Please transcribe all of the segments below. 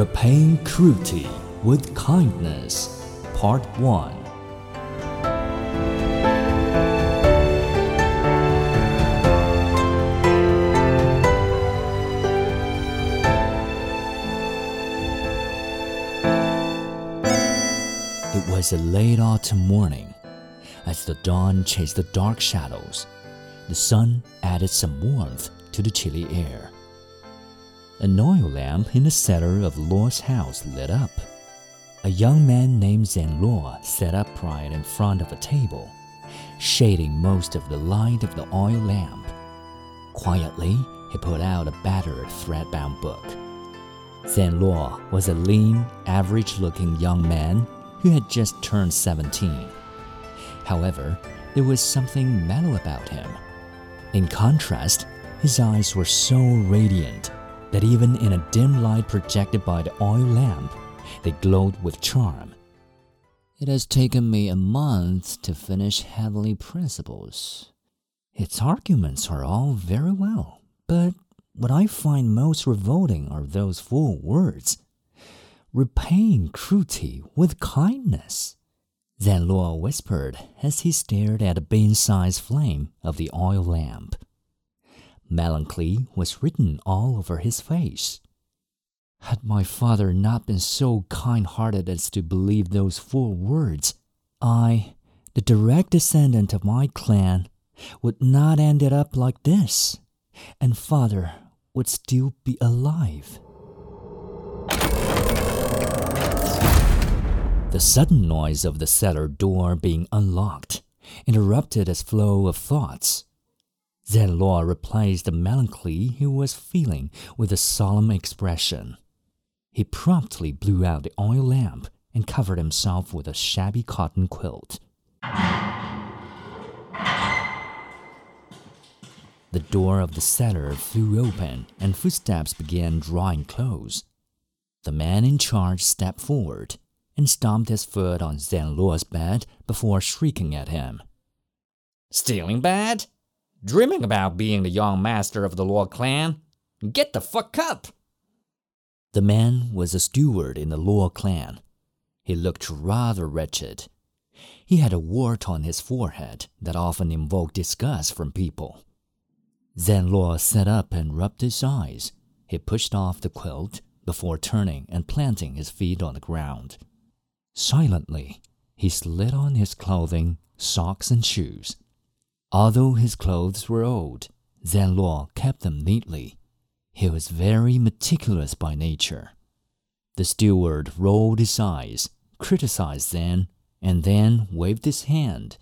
Repaying Cruelty with Kindness, Part 1. It was a late autumn morning. As the dawn chased the dark shadows, the sun added some warmth to the chilly air. An oil lamp in the cellar of Luo's house lit up. A young man named Zhen Luo sat upright in front of a table, shading most of the light of the oil lamp. Quietly, he put out a battered thread-bound book. Zhen Luo was a lean, average-looking young man who had just turned 17. However, there was something mellow about him. In contrast, his eyes were so radiant that even in a dim light projected by the oil lamp, they glowed with charm. It has taken me a month to finish Heavenly Principles. Its arguments are all very well, but what I find most revolting are those 4 words. Repaying cruelty with kindness, Zhen Luo whispered as he stared at the bean-sized flame of the oil lamp. Melancholy was written all over his face. Had my father not been so kind-hearted as to believe those 4 words, I, the direct descendant of my clan, would not ended up like this, and father would still be alive. The sudden noise of the cellar door being unlocked interrupted his flow of thoughts. Zhen Luo replaced the melancholy he was feeling with a solemn expression. He promptly blew out the oil lamp and covered himself with a shabby cotton quilt. The door of the cellar flew open and footsteps began drawing close. The man in charge stepped forward and stomped his foot on Zhen Luo's bed before shrieking at him. "Stealing bad? Dreaming about being the young master of the Luo clan? Get the fuck up!" The man was a steward in the Luo clan. He looked rather wretched. He had a wart on his forehead that often invoked disgust from people. Zhen Luo sat up and rubbed his eyes. He pushed off the quilt before turning and planting his feet on the ground. Silently, he slid on his clothing, socks, and shoes. Although his clothes were old, Zhen Luo kept them neatly. He was very meticulous by nature. The steward rolled his eyes, criticized Zhen, and then waved his hand.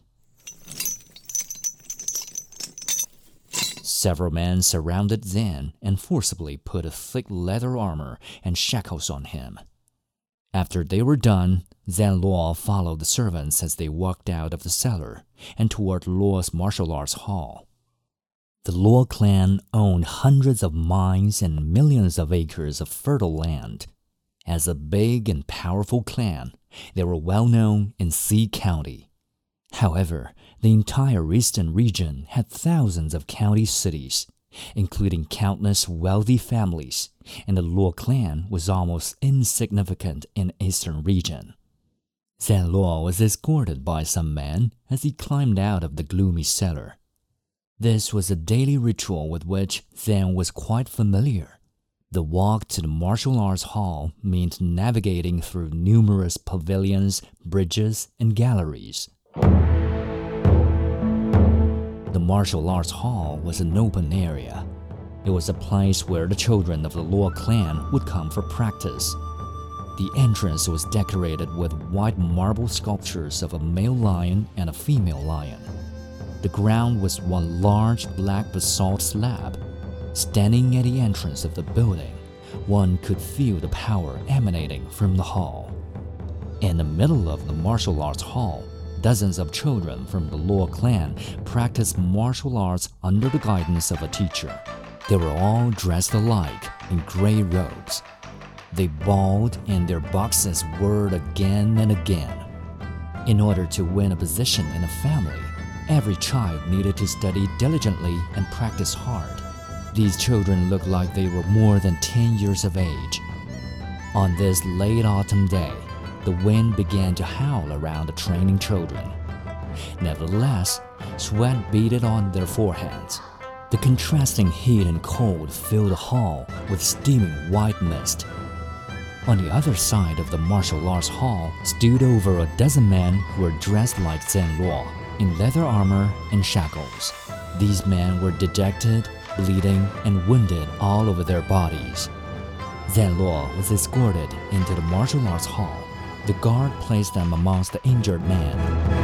Several men surrounded Zhen and forcibly put a thick leather armor and shackles on him. After they were done, Zhen Luo followed the servants as they walked out of the cellar and toward Luo's martial arts hall. The Luo clan owned hundreds of mines and millions of acres of fertile land. As a big and powerful clan, they were well known in Xi County. However, the entire eastern region had thousands of county cities, including countless wealthy families, and the Luo clan was almost insignificant in the eastern region. Zhen Luo was escorted by some men as he climbed out of the gloomy cellar. This was a daily ritual with which Zhen was quite familiar. The walk to the martial arts hall meant navigating through numerous pavilions, bridges, and galleries. The martial arts hall was an open area. It was a place where the children of the Luo clan would come for practice. The entrance was decorated with white marble sculptures of a male lion and a female lion. The ground was one large black basalt slab. Standing at the entrance of the building, one could feel the power emanating from the hall. In the middle of the martial arts hall, dozens of children from the Luo clan practiced martial arts under the guidance of a teacher. They were all dressed alike in gray robes. They bawled and their boxes whirred again and again. In order to win a position in a family, every child needed to study diligently and practice hard. These children looked like they were more than 10 years of age. On this late autumn day, the wind began to howl around the training children. Nevertheless, sweat beaded on their foreheads. The contrasting heat and cold filled the hall with steaming white mist. On the other side of the martial arts hall stood over a dozen men who were dressed like Zhen Luo, in leather armor and shackles. These men were dejected, bleeding, and wounded all over their bodies. Zhen Luo was escorted into the martial arts hall. The guard placed them amongst the injured men.